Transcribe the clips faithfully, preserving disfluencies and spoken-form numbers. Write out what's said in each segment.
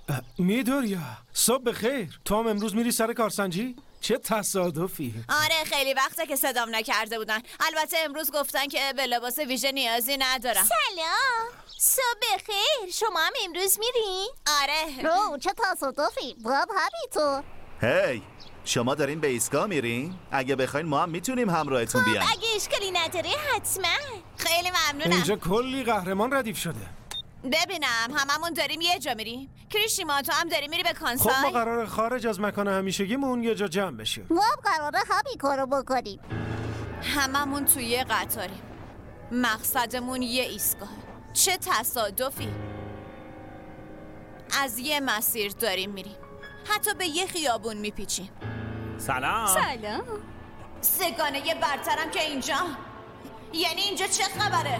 میدوریا صبح بخیر. تو هم امروز میری سر کارسنجی؟ چه تصادفی. آره خیلی وقته که صدام نکرده بودن. البته امروز گفتن که به لباس ویژه نیازی ندارم. سلام، صبح بخیر. شما هم امروز میرین؟ آره. رو چه تصادفی. باب همینطور. هی شما دارین به ایستگاه میرین؟ اگه بخواین ما هم میتونیم همراهتون بیان. اگه اشکالی نداره حتما. خیلی ممنونم. اینجا کلی قهرمان ردیف شده. ببینم هممون داریم یه جا میریم. کریشیما تو هم داری میری به کانسای؟ خب ما قراره خارج از مکان همیشگیمون یه جا جمع بشیم. ما قراره همین کارو بکنیم. هممون توی یه قطاریم. مقصدمون یه ایستگاه. چه تصادفی. از یه مسیر داریم میریم. حتی به یه خیابون میپیچیم. سلام. سلام. سگانه برترم که اینجا. یعنی اینجا چه خبره؟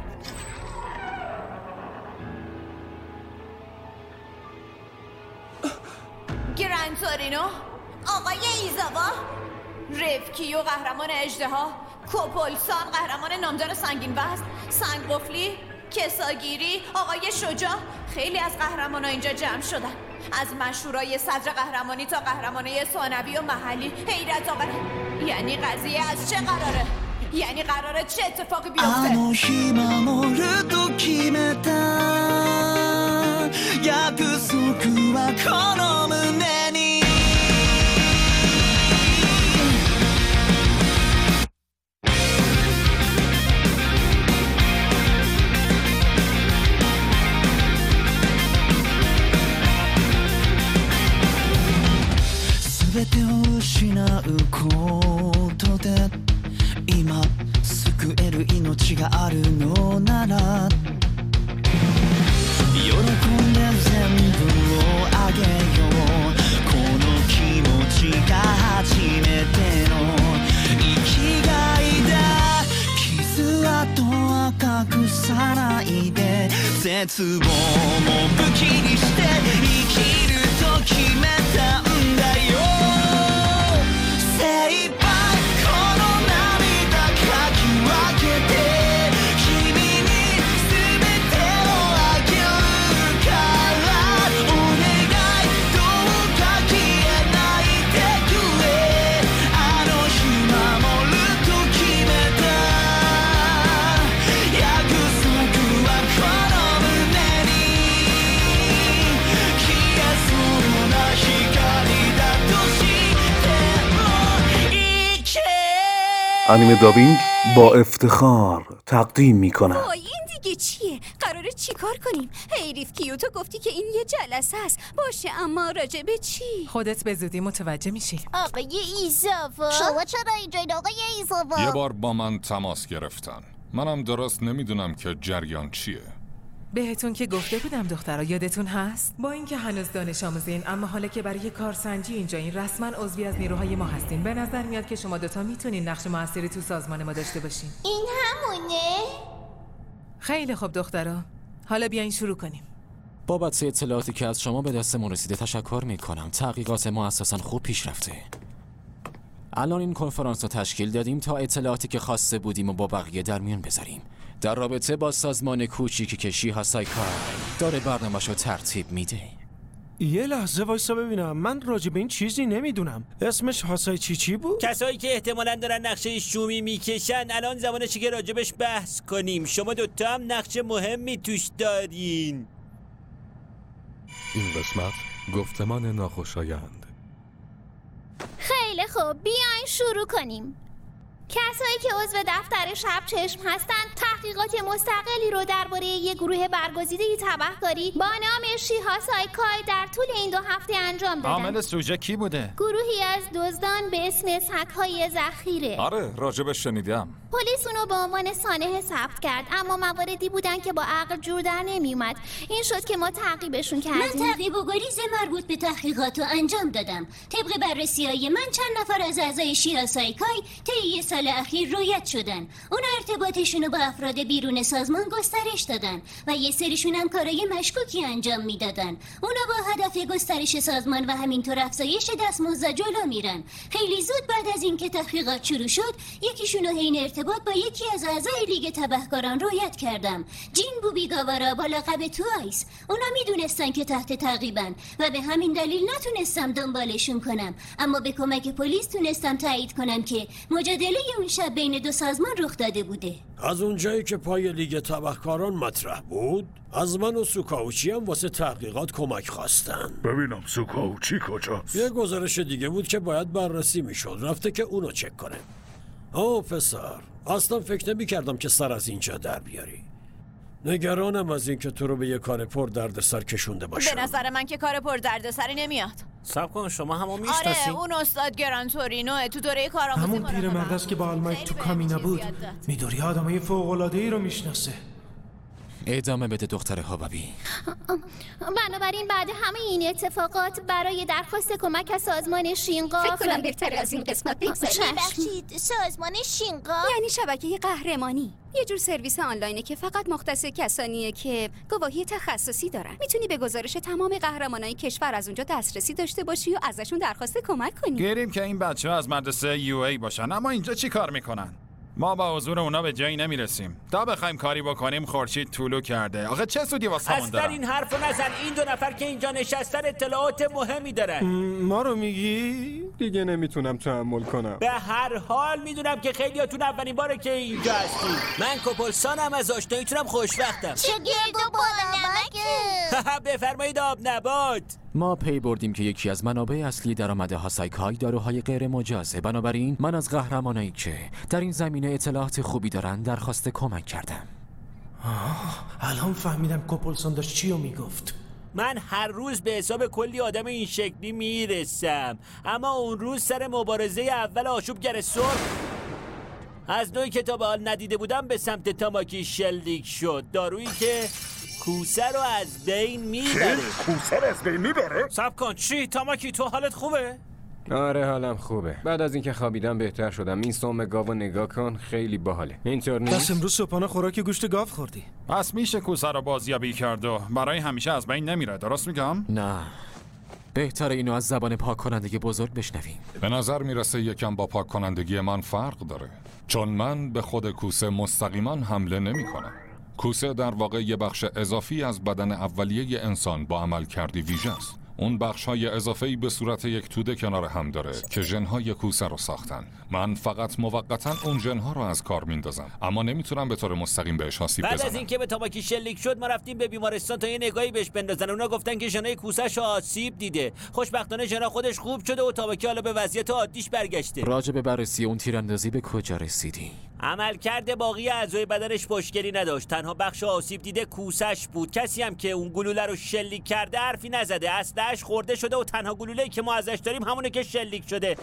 گرند تورینو، آقای ایزاوا، رفکیو قهرمان اژدها، کوپولسان قهرمان نامدار سنگین وزن، سنگ قفلی، کساگیری، آقای شجاع. خیلی از قهرمان‌ها اینجا جمع شدن. از مشهورای صدر قهرمانی تا قهرمانای ثانوی و محلی. حیرت آوره. یعنی قضیه از چه قراره؟ یعنی قراره چه اتفاقی بیفته؟ 全てを失うことで今救える命があるのなら喜んで全部をあげようこの気持ちが初めての生きがいだ傷跡は隠さないで絶望も武器にして生きると決めたんだよ精一杯この涙かき分けて君に全てをあげるからお願いどうか消えないでくれあの日守ると決めた約束はこの胸に消えそうな光だとしてもいけ انیمه دابینگ با افتخار تقدیم میکنم. وای این دیگه چیه؟ قراره چی کار کنیم؟ حیریف کیوتو گفتی که این یه جلسه است. باشه اما راجع به چی؟ خودت به زودی متوجه میشی. آقای ایزاوا شما چرا اینجایید آقای ایزاوا؟ یه بار با من تماس گرفتن. منم درست نمیدونم که جریان چیه. بهتون که گفته بودم دخترا یادتون هست؟ با اینکه هنوز دانش آموزین اما حالا که برای کارسنجی اینجا این رسما عضوی از نیروهای ما هستین به نظر میاد که شما دوتا میتونین نقش موثری تو سازمان ما داشته باشین. این همونه؟ خیلی خوب دخترا، حالا بیاین شروع کنیم. بابت اطلاعاتی که از شما به دستمون رسیده تشکر میکنم. تحقیقات ما اساساً خوب پیش رفته. الان این کنفرانس رو تشکیل دادیم تا اطلاعاتی که خواسته بودیم و با بقیه در میون بذاریم در رابطه با سازمان کوچیکی که شیهاسای کای داره برنامه‌شو ترتیب میده. یه لحظه وایسا ببینم. من راجع به این چیزی نمیدونم. اسمش هاسای چی چی بود؟ کسایی که احتمالاً دارن نقشه شومی میکشن الان زمانشه که راجبش بحث کنیم. شما دوتا هم نقشه مهمی توش دارین. این قسمت گفتمان ناخوشایند. خیلی خوب بیاین شروع کنیم. کسایی که عضو دفتر شب چشم هستند تحقیقات مستقلی رو درباره یک گروه برگزیده تبهکاری با نام شیهاسای کای در طول این دو هفته انجام دادن. عامل سوژه کی بوده؟ گروهی از دزدان به اسم سگ‌های ذخیره. آره راجبش شنیدم. پلیس اونو به عنوان سانحه ثبت کرد اما مواردی بودن که با عقل جور در نمیومد. این شد که ما تعقیبشون کردیم. من تعقیب و گریز مربوط به تحقیقات رو انجام دادم. طبق بررسی‌های من چند نفر از اعضای شیهاسای کای طی سال اخیر رویت شدن. اونا ارتباطشون رو با افراد بیرون سازمان گسترش دادن و یه سریشون هم کارای مشکوکی انجام میدادن. اونا با هدف گسترش سازمان و همینطور افزایش دستمزد جلو میرن. خیلی زود بعد از اینکه تحقیقات شروع شد، یکیشون رو حین ارتباط با یکی از اعضای لیگ تبهکاران رویت کردم. جین بوبیگاوارا با لقب توایس. اونا میدونستن که تحت تعقیبن و به همین دلیل نتونستم دنبالشون کنم، اما به کمک پلیس تونستم تایید کنم که مجادله اون شب بین دو سازمان رخ داده بوده. از اونجایی که پای لیگ تبهکاران مطرح بود، از من و سوکاوچی هم واسه تحقیقات کمک خواستن. ببینم سوکاوچی کجاست؟ یه گزارش دیگه بود که باید بررسی میشد، رفته که اونو چک کنه. آه پسر، اصلا فکر نمی کردم که سر از اینجا در بیاری. نگرانم از این که تو رو به یه کار پر درد سر کشونده باشم. به نظر من که کار پر درد سری نمیاد. صبر کن، شما همو میشناسی؟ آره، اون استاد گران تورینو تو دوره کارآموزی همون پیرمرد است که با آلمایک تو کامینا بود. میدوری آدمای فوق‌العاده‌ای رو میشناسه. ادامه بده دختر هابابی. بنابراین بعد همه این اتفاقات برای درخواست کمک از سازمان شینقا فکر کنم بهتره از این قسمت بگذاریم. ببخشید، سازمان شینقا یعنی شبکه قهرمانی، یه جور سرویس آنلاینه که فقط مختص کسانیه که گواهی تخصصی دارن. میتونی به گزارش تمام قهرمانای کشور از اونجا دسترسی داشته باشی و ازشون درخواست کمک کنی. گیریم که این بچه‌ها از مدرسه یو ای باشن، اما اینجا چی کار میکنن؟ ما با حضور اونا به جایی نمیرسیم. تا بخوایم کاری بکنیم خورشید طلوع کرده. آخه چه سودی واسمون داره؟ اصلا این حرفو نزن. این دو نفر که اینجا نشستن اطلاعات مهمی دارن. ما رو میگی؟ دیگه نمیتونم تحمل کنم. به هر حال میدونم که خیلیاتون اولین باره که اینجا هستین. من کپلسانم، از آشناییتونم خوشبختم. چه گرد و بانمکه. بفرمایید آب نبات. ما پی بردیم که یکی از منابع اصلی درآمد هاسایکای داروهای غیر مجازه. بنابراین من از قهرمانایی که در این زمینه اطلاعات خوبی دارن درخواست کمک کردم. آه، الان فهمیدم کپلسون داشت چی رو میگفت. من هر روز به حساب کلی آدم این شکلی میرسم، اما اون روز سر مبارزه اول آشوبگر سرخ از نوعی که تا به حال ندیده بودم به سمت تاماکی شلیک شد. دارویی که کوسه رو از بین میبره. کوسه رو از بین میبره؟ صبر کن، چی؟ تاماکی تو حالت خوبه؟ آره حالم خوبه. بعد از اینکه خوابیدم بهتر شدم. این سم گاو نگاه کن، خیلی باحاله. اینطور نیست؟ دست امروز صبحانه خوراک گوشت گاو خوردی. پس میشه کوسه رو بازیابی کرد و برای همیشه از بین نمیره، درست میگم؟ نه، بهتره اینو از زبان پاک کنندگی بزرگ بشنویم. به نظر میرسه یکم با پاک کنندگی من فرق داره، چون من به خود کوسه مستقیما حمله نمی کنم. کوسه در واقع یه بخش اضافی از بدن اولیه انسان با عمل کردی ویژه است. اون بخشای اضافه‌ای به صورت یک توده کنار هم داره که ژن‌های کوسه رو ساختن. من فقط موقتاً اون ژن‌ها رو از کار میندازم، اما نمیتونم به طور مستقیم بهش آسیب بزنم. بعد از اینکه به تاماکی شلیک شد ما رفتیم به بیمارستان تا یه نگاهی بهش بندازن. اونا گفتن که ژنای کوسه‌ش آسیب دیده. خوشبختانه ژنا خودش خوب شده و تاماکی حالا به وضعیت عادیش برگشته. راجع به بررسی اون تیراندازی به کجا رسیدی؟ عملکرد باقی اعضای بدنش مشکلی نداشت، تنها بخش آسیب دیده کوسه‌ش بود. کسی هم که اون گلوله رو شلیک کرده حرفی نزده، اسلحه‌اش خورده شده و تنها گلوله‌ای که ما ازش داریم همونه که شلیک شده.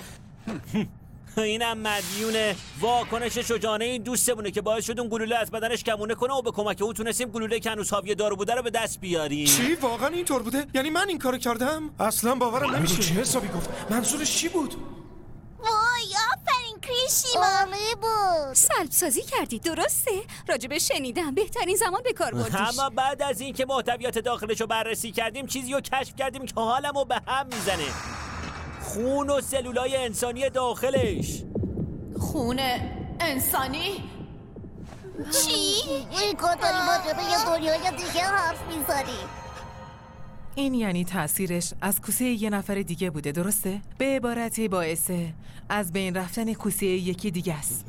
اینم مدیون واکنش شجاعانه این دوستمونه که باعث شد اون گلوله از بدنش کمونه کنه و به کمک او تونستیم گلوله که هنوز حاوی دارو بوده رو به دست بیاریم. چی؟ واقعا اینطور بوده؟ یعنی من این کارو کردم؟ اصلا باورم نمیشه. چه حسابی گفت؟ منظورش چی بود؟ وای آفرین کریشیما. عالی بود. سلب سازی کردی، درسته؟ راجب شنیدم بهترین زمان به کار بردیش. اما بعد از این که محتویات داخلش رو بررسی کردیم چیزی رو کشف کردیم که حالمو به هم میزنه. خون و سلولای انسانی داخلش. خون انسانی؟ چی؟ این کداری با جبه یه دنیای دیگه حرف میزنی. این یعنی تأثیرش از کوسه یه نفر دیگه بوده، درسته؟ به عبارتی باعث از بین رفتن کوسه یکی دیگه است.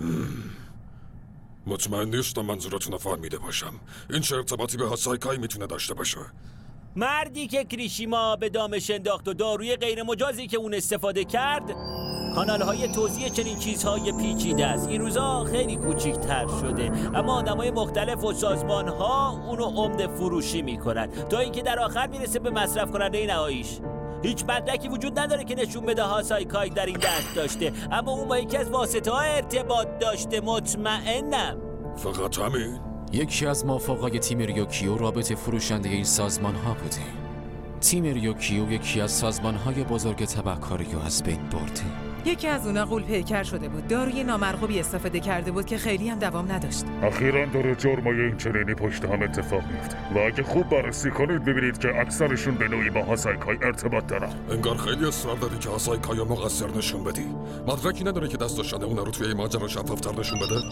مطمئن نیستم منظورتون رو فهمیده باشم. این چه ارتباطی به هاسایکای میتونه داشته باشه؟ مردی که کریشیما به دامش انداخت و داروی غیر مجازی که اون استفاده کرد کانال‌های توزیع چنین چیزهای پیچیده است. این روزا خیلی کوچیک‌تر شده، اما آدمای مختلف و سازمان‌ها اونو عمده فروشی می‌کنن تا اینکه در آخر میرسه به مصرف کننده نهاییش. هیچ مدرکی وجود نداره که نشون بده هاسایکای در این دست داشته، اما اون با یکی از واسطه‌ها ارتباط داشته. مطمئنم. فقط همین؟ یکی از موافقای تیم ریوکیو رابط فروشنده این سازمان ها بوده. تیم ریوکیو یکی از سازمان های بزرگ تبهکاری رو از بین برده. یکی از اونا غول پیکر شده بود. داروی نامرغوبی استفاده کرده بود که خیلی هم دوام نداشت. اخیراً داره جرمای این چنینی پشت هم اتفاق میفته و اگه خوب بررسی کنید ببینید که اکثرشون به نوعی با هاسایکای ارتباط دارن. انگار خیلی اصرار داری که هاسایکای رو مقصر نشون بدی. مدرکی نداره که دست داشتن اونا رو توی این ماجرا شفافتر نشون بده؟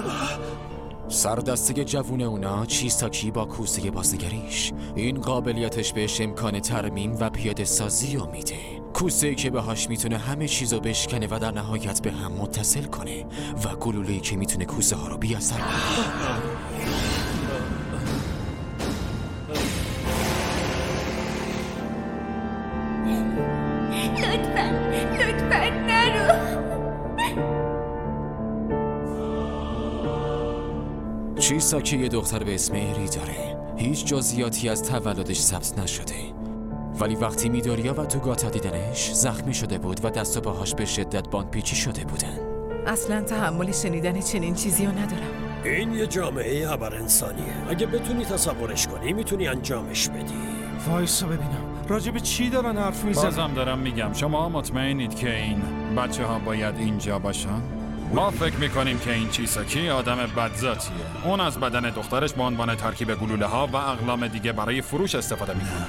سردسته جوون اونا چیساکی با کوسه بازنگریش این قابلیتش بهش امکان ترمیم و پیاده سازی رو میده. کوسه‌ای که باهاش میتونه همه چیزو بشکنه و در نهایت به هم متصل کنه و گلوله‌ای که میتونه کوسه ها رو بی‌اثر کنه. لطفاً لطفاً نرو. چیساکی یه دختر به اسم اری داره. هیچ جزئیاتی از تولدش ثبت نشده، ولی وقتی میدوریا و توگاتا دیدنش زخمی شده بود و دست و پاهاش به شدت باندپیچی شده بودن. اصلا تحمل شنیدن چنین چیزی رو ندارم. این یه جامعه ابر انسانیه. اگه بتونی تصورش کنی میتونی انجامش بدی. وایسا ببینم راجب چی دارن حرف میزنن. بازم دارم میگم شما مطمئنید که این بچه ها باید اینجا باشن؟ ما فکر میکنیم که این چیساکی آدم بدذاتیه. اون از بدن دخترش به عنوان ترکیب گلوله ها و اقلام دیگه برای فروش استفاده میکنه.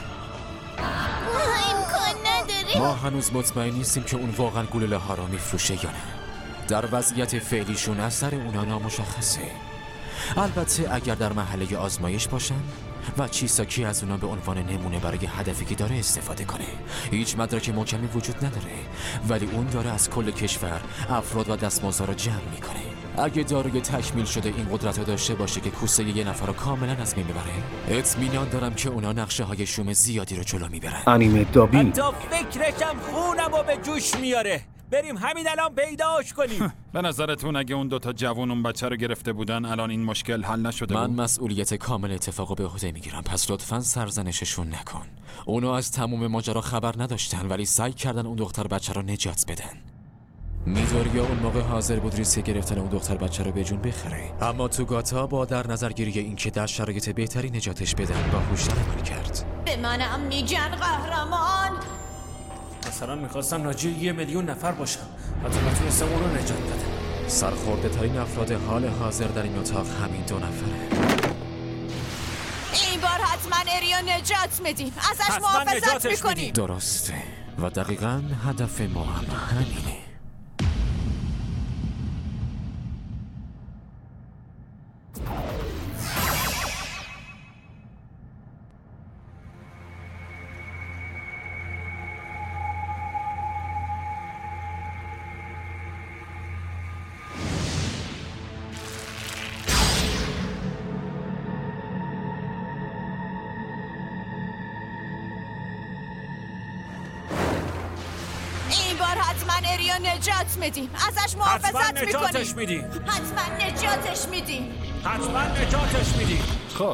ما هنوز مطمئن نیستیم که اون واقعا گلوله ها را میفروشه یا نه. در وضعیت فعلیشون اثر اونا نامشخصه. البته اگر در محله آزمایش باشن و چیساکی از اونا به عنوان نمونه برای هدفی که داره استفاده کنه. هیچ مدرک محکمی وجود نداره، ولی اون داره از کل کشور افراد و دستمزدها رو جمع میکنه. اگه داروی تکمیل شده این قدرت رو داشته باشه که کوسه یه نفر رو کاملا از بین ببره، اطمینان دارم که اونا نقشه های شوم زیادی رو جلو میبرن. انیمه دابینگ. حتی فکرشم خونم و به جوش میاره. بریم همین الان پیداش کنیم. به نظرتون اگه اون دوتا جوون اون بچه رو گرفته بودن الان این مشکل حل نشده من بود؟ مسئولیت کامل اتفاقو به عهده میگیرم، پس لطفاً سرزنششون نکن. اونا از تموم ماجرا خبر نداشتن ولی سعی کردن اون دختر بچه رو نجات بدن. میدوریا اون موقع حاضر بود ریسک گرفتن اون دختر بچه رو به جون بخره، اما توگاتا با در نظر گیری این که در شرایط بهتری نجاتش بدن باهوش عمل کرد. به منم میگن قهرمان. مثلا میخواستم ناجی یه میلیون نفر باشم، حتی نتونستم اون رو نجات بدم. سرخورده ترین افراد حال حاضر در این اتاق همین دو نفره. این بار حتما اریو نجات میدیم، ازش محافظت میکنیم. درسته و دقیقاً هدف ما هم همینه. حتما اریو نجات میدیم، ازش محافظت میکنیم. حتما نجاتش میدیم. حتما نجاتش میدیم. حتما نجاتش میدیم. خب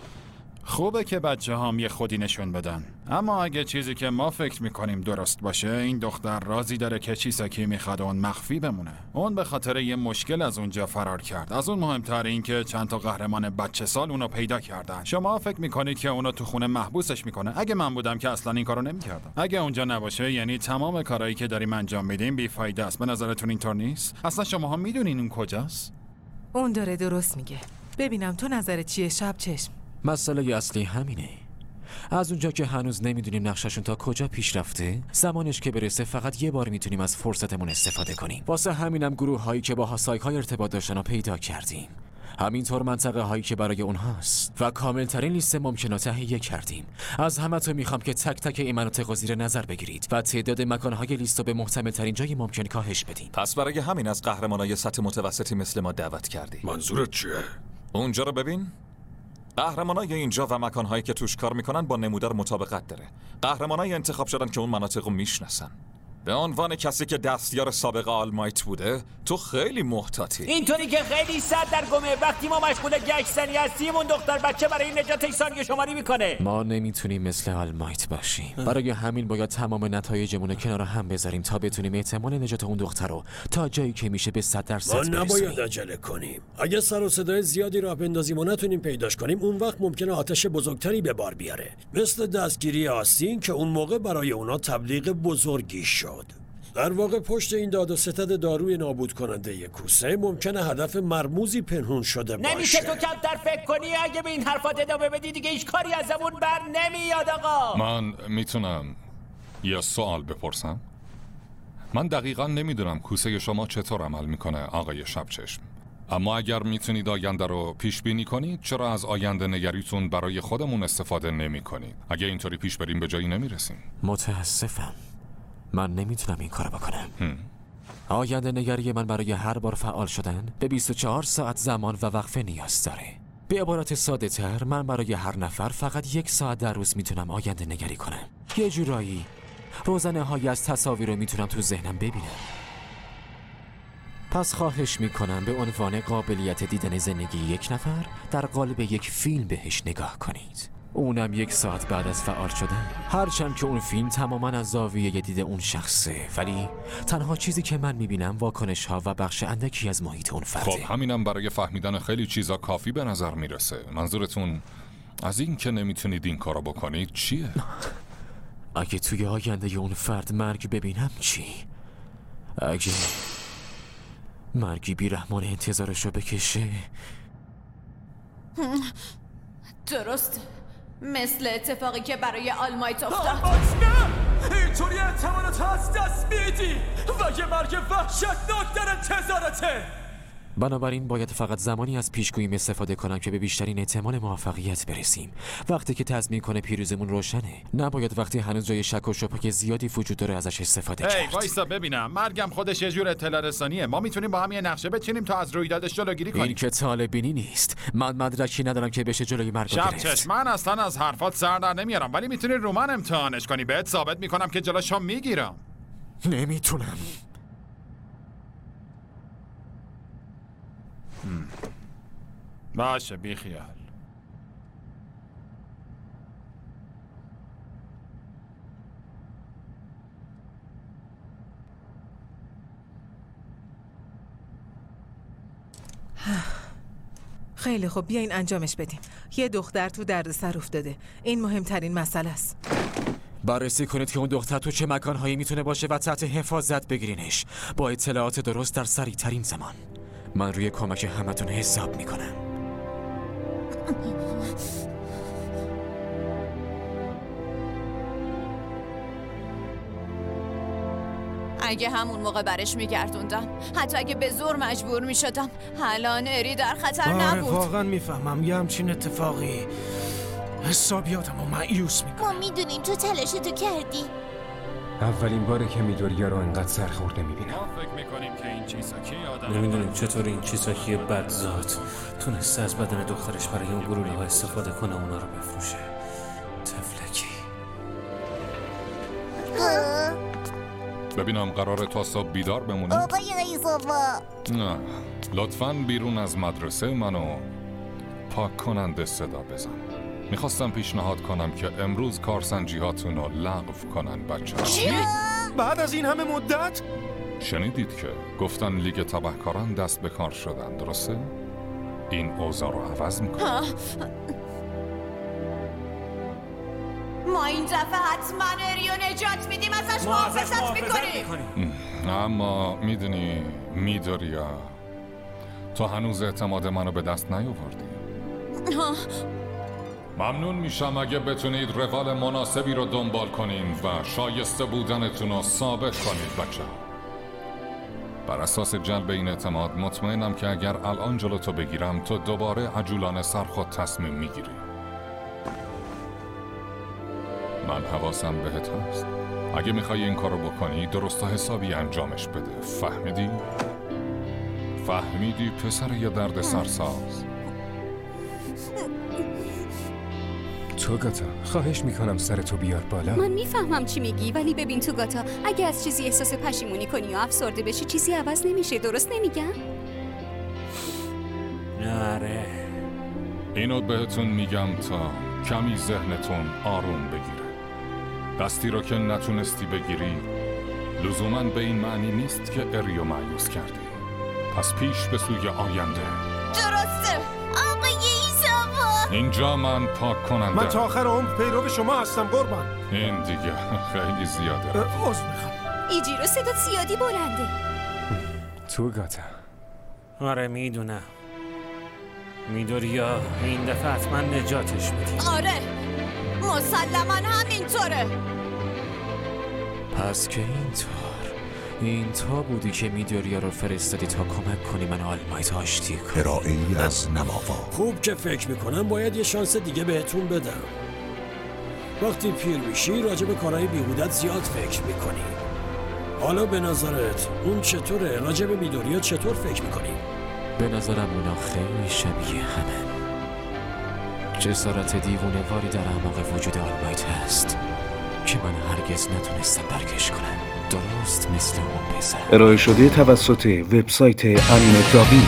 خوبه که بچه هم یه خودی نشون بدن، اما اگه چیزی که ما فکر میکنیم درست باشه، این دختر رازی داره که چیساکی میخواد اون مخفی بمونه. اون به خاطر یه مشکل از اونجا فرار کرد. از اون مهمتر این که چند تا قهرمان بچه سال اونو پیدا کردن. شما فکر میکنید که اونو تو خونه محبوسش میکنه؟ اگه من بودم که اصلا این کارو نمیکردم. اگه اونجا نباشه یعنی تمام کارهایی که داریم انجام میدیم بیفایده است. به نظرتون اینطور نیست؟ اصلا شماها میدونین اون کجاست؟ اون داره درست میگه. ببینم تو نظرت چیه شب چشم؟ مسئله اصلی همینه. از اونجا که هنوز نمیدونیم نقششون تا کجا پیش رفته، زمانش که برسه فقط یه بار میتونیم از فرصتمون استفاده کنیم. واسه همینم گروه هایی که با هاسایک‌های ارتباط داشتن رو پیدا کردیم. همینطور منطقه هایی که برای اونهاست و کامل ترین لیست ممکنه تهیه کردیم. از همه تو میخوام که تک تک این مناطق رو زیر نظر بگیرید و تعداد مکانهای لیست رو به محتمل ترین جای ممکن کاهش بدیم. پس برای همین از قهرمانای سطح متوسطی مثل ما دعوت کردی. منظورت چیه؟ اونجا رو ببین. قهرمانای اینجا و مکانهایی که توش کار میکنن با نمودار مطابقت داره. قهرمانای انتخاب شدن که اون مناطق رو میشناسن. به عنوان کسی که دستیار سابق آلمایت بوده، تو خیلی محتاطی. اینطوری که خیلی صد در گمه. وقتی ما مشغول گشتنی هستیم اون دختر بچه برای نجاتش ثانیه شماری میکنه. ما نمیتونیم مثل آلمایت باشیم. برای همین باید تمام نتایجمون رو کنار هم بذاریم تا بتونیم احتمال نجات اون دختر رو تا جایی که میشه به صد درصد برسونیم. ما نباید عجله کنیم. اگه سر و صدای زیادی راه بندازیم و نتونیم پیداش کنیم، اون وقت ممکنه آتش بزرگتری به بار بیاره. مثل دستگیری آستین که اون موقع برای اونا تبلیغ بزرگی شد. در واقع پشت این داد و ستد داروی نابود کننده کوسه ممکنه هدف مرموزی پنهون شده باشه. نمیشه تو کمتر فکر کنی؟ اگه به این حرفات ادامه بدی دیگه هیچ کاری ازمون بر نمیاد آقا. من میتونم یه سوال بپرسم؟ من دقیقا نمیدونم کوسه شما چطور عمل میکنه آقای شبچشم، اما اگر میتونید آینده رو پیش بینی کنید چرا از آینده نگریتون برای خودمون استفاده نمی کنید؟ اگه اینطوری پیش بریم به جایی نمیرسیم. متاسفم، من نمیتونم این کارو بکنم. هم. آینده نگری من برای هر بار فعال شدن به بیست و چهار ساعت زمان و وقفه نیاز داره. به عبارت ساده تر، من برای هر نفر فقط یک ساعت در روز میتونم آینده نگری کنم. یه جورایی روزنه های از تصاویر رو میتونم تو ذهنم ببینم. پس خواهش میکنم به عنوان قابلیت دیدن زندگی یک نفر در قالب یک فیلم بهش نگاه کنید، اونم یک ساعت بعد از فعال شدن. هرچند که اون فیلم تماما از زاویه دید اون شخصه، ولی تنها چیزی که من میبینم واکنش ها و بخش اندکی از محیط اون فرده. خب همینم برای فهمیدن خیلی چیزا کافی به نظر میرسه. منظورتون از این که نمیتونید این کارو بکنید چیه؟ اگه توی آینده اون فرد مرگ ببینم چی؟ اگه مرگی بیرحمانه انتظارشو بکشه؟ درست مثل اتفاقی که برای آلمایت افتاد. اینطوری اعتمادت از دست میدی و یه مرگ وحشتناک در انتظارته. بنابراین باید فقط زمانی از پیشگوییم استفاده کنم که به بیشترین احتمال موفقیت برسیم. وقتی که تضمین کنه پیروزمون روشنه، نباید وقتی هنوز جای شک و شبهه زیادی وجود داره ازش استفاده کرد. هی وایسا ببینم، مرگم خودش یه جور اطلاع رسانیه. ما میتونیم با هم یه نقشه بچینیم تا از رویدادش جلوگیری کنیم. این که طالبینی نیست. من مدرکی ندارم که بشه جلوی مرگ رو گرفت. شبچشم، من اصلا از حرفات سر در نمیارم، ولی میتونی رو من امتحانش کنی. بهت ثابت میکنم که جلوشو میگیرم. نمیتونم. باشه بی خیال. خیلی خوب، بیاین انجامش بدیم. یه دختر تو دردسر افتاده. این مهمترین مسئله است. بررسی کنید که اون دختر تو چه مکانهایی میتونه باشه و تحت حفاظت بگیرینش با اطلاعات درست در سریع ترین زمان. من روی کمک همتون حساب میکنم. اگه همون موقع برش میگردوندم، حتی اگه به زور مجبور میشدم، الان اری در خطر نبود. واقعا میفهمم یه همچین اتفاقی حسابیاتم رو مایوس میکنه. ما میدونیم تو تلاشتو کردی. اولین باره که میدوریا رو انقدر سرخورده میبینم. ما فکر میکنیم که این چیساکی آدم نمیدونیم چطور این چیساکی بدذات تونسته از بدن دخترش برای اون گلوله ها استفاده کنه اونا رو بفروشه. تفلکی. ببینم قراره تا صبح بیدار بمونه؟ آقای ایزاوا، نه، لطفاً بیرون از مدرسه منو پاک کننده صدا بزن. میخواستم پیشنهاد کنم که امروز کارسنجی هاتون رو لغو کنن بچه ها. چی؟ بعد از این همه مدت؟ شنیدید که گفتن لیگ تبهکاران دست به کار شدن، درسته؟ این اوضاع رو عوض میکنه. ما این دفعه حتما اریو نجات میدیم، ازش محافظت میکنیم. اما میدونی میدوریا، تو هنوز اعتماد منو به دست نیاوردی. ممنون میشم اگه بتونید روال مناسبی رو دنبال کنین و شایسته بودنتون رو ثابت کنید بچه. بر اساس جلب این اعتماد مطمئنم که اگر الان جلوتو بگیرم تو دوباره عجولانه سرخود تصمیم میگیری. من حواسم بهت هست. اگه میخوای این کارو بکنی درست و حسابی انجامش بده. فهمیدی؟ فهمیدی پسر یه درد سرساز؟ توگاتا، خواهش میکنم سرتو بیار بالا. من میفهمم چی میگی، ولی ببین توگاتا، اگه از چیزی احساس پشیمونی کنی یا افسرده بشی چیزی عوض نمیشه. درست نمیگم؟ آره. اینو بهتون میگم تا کمی ذهنتون آروم بگیره. دستی رو که نتونستی بگیری لزوماً به این معنی نیست که اریو مایوس کردی. پس پیش به سوی آینده. درسته آقای ایزاوا. اینجا من پاک کننده. من تا آخر عمر پیرو شما هستم قربان. این دیگه خیلی زیاده. عذر میخوام. ایجیرو صدا زیادی بلنده. تو گاتا. آره میدونم. میدوریا این دفعه حتما نجاتش میدی. آره مسلما همینطوره. پس که اینطور این تا بودی که میدوریا رو فرستادی تا کمک کنی من آلمایت آشتی کنی. ارائه‌ای از نماوا. خوب که فکر میکنم باید یه شانس دیگه بهتون بدم. وقتی پیر میشی راجع به کارهای بیهودت زیاد فکر میکنی. حالا به نظرت اون چطوره؟ راجع به میدوریا چطور فکر میکنی؟ به نظرم اونا خیلی شبیه همه. جسارت دیوونه واری در اعماق وجود آلمایت هست که من هرگز نتونستم درکش کنم، درست مثل اون پسر. ارائه شده توسط وبسایت انیمه دابینگ.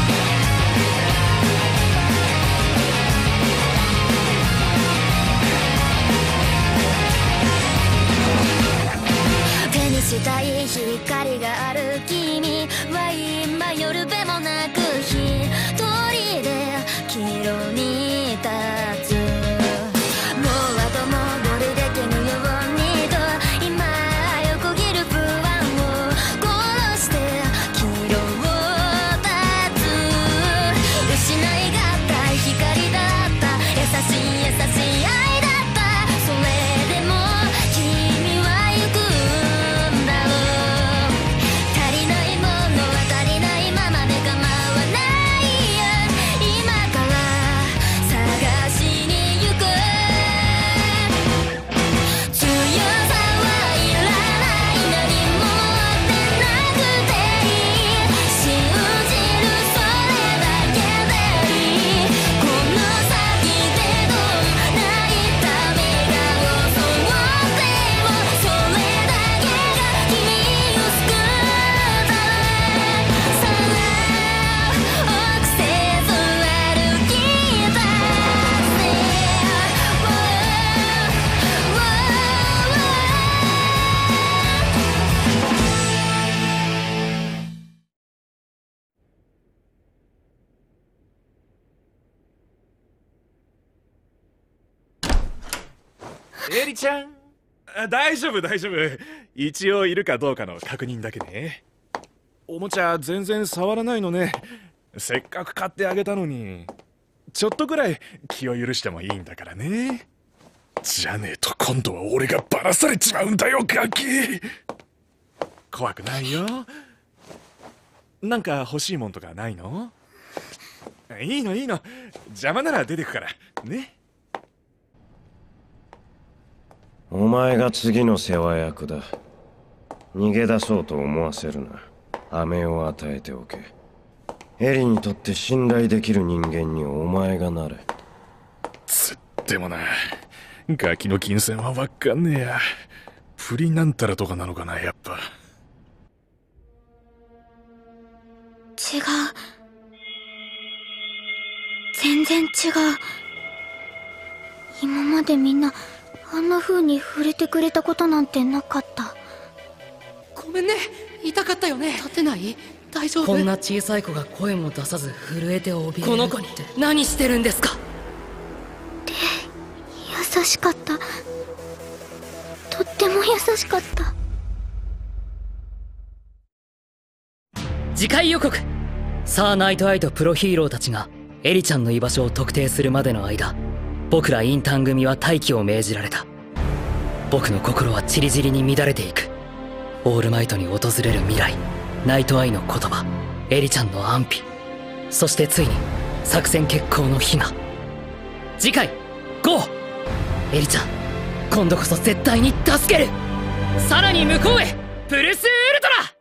エリちゃん、大丈夫大丈夫。一応いるかどうかの確認だけね。おもちゃ全然触らないのね。せっかく買ってあげたのに。ちょっとぐらい気を許してもいいんだからね。じゃねえと今度は俺がバラされちまうんだよ、ガキ。怖くないよ。なんか欲しいもんとかないの？いいのいいの。邪魔なら出てくからね。 お前が次の世話役だ。逃げ出そうと思わせるな。飴を与えておけ。エリにとって信頼できる人間にお前がなれ。 つってもな、ガキの金銭はわかんねえや。不倫なんたらとかなのかな、やっぱ。 違う。全然違う。今までみんなあんな風に触れてくれたことなんてなかった。 ごめんね、痛かったよね。立てない？大丈夫？こんな小さい子が声も出さず震えて怯えるって。この子に何してるんですか？ で、優しかった。とっても優しかった。 次回予告。さあナイトアイとプロヒーローたちがエリちゃんの居場所を特定するまでの間、僕らインターン組は待機を命じられた。僕の心はチリチリに乱れていく。オールマイトに訪れる未来、ナイトアイの言葉、エリちゃんの安否、そしてついに作戦決行の日が。次回 ゴー！ エリちゃん、今度こそ絶対に助ける。さらに向こうへプルスウルトラ。